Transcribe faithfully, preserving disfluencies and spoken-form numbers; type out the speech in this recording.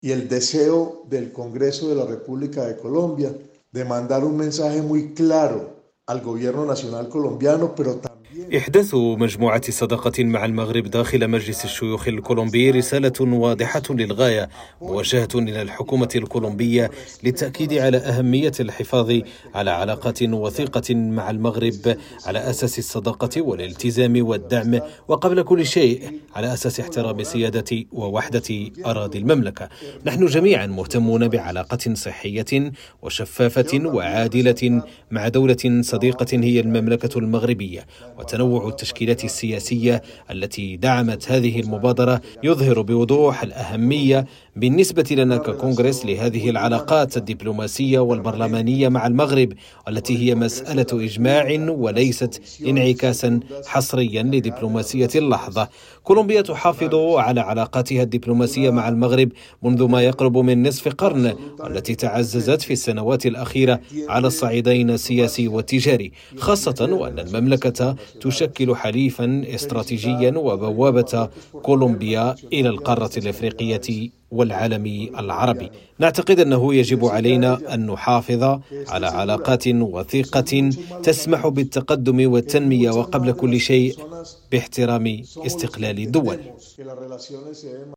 y el deseo del Congreso de la República de Colombia de mandar un mensaje muy claro al gobierno nacional colombiano, pero también إحداث مجموعة صداقة مع المغرب داخل مجلس الشيوخ الكولومبي رسالة واضحة للغاية موجهة إلى الحكومة الكولومبية للتأكيد على أهمية الحفاظ على علاقات وثيقة مع المغرب على أساس الصداقة والالتزام والدعم، وقبل كل شيء على أساس احترام سيادة ووحدة أراضي المملكة. نحن جميعا مهتمون بعلاقة صحية وشفافة وعادلة مع دولة صديقة هي المملكة المغربية، وتنوع التشكيلات السياسية التي دعمت هذه المبادرة يظهر بوضوح الأهمية بالنسبة لنا ككونغرس لهذه العلاقات الدبلوماسية والبرلمانية مع المغرب، والتي هي مسألة إجماع وليست انعكاسا حصريا لدبلوماسية اللحظة. كولومبيا تحافظ على علاقاتها الدبلوماسية مع المغرب منذ ما يقرب من نصف قرن، والتي تعززت في السنوات الأخيرة على الصعيدين السياسي والتجاري، خاصة وأن المملكة تشكل حليفا استراتيجيا وبوابة كولومبيا إلى القارة الأفريقية والعالم العربي. نعتقد أنه يجب علينا أن نحافظ على علاقات وثيقة تسمح بالتقدم والتنمية، وقبل كل شيء باحترام استقلال الدول.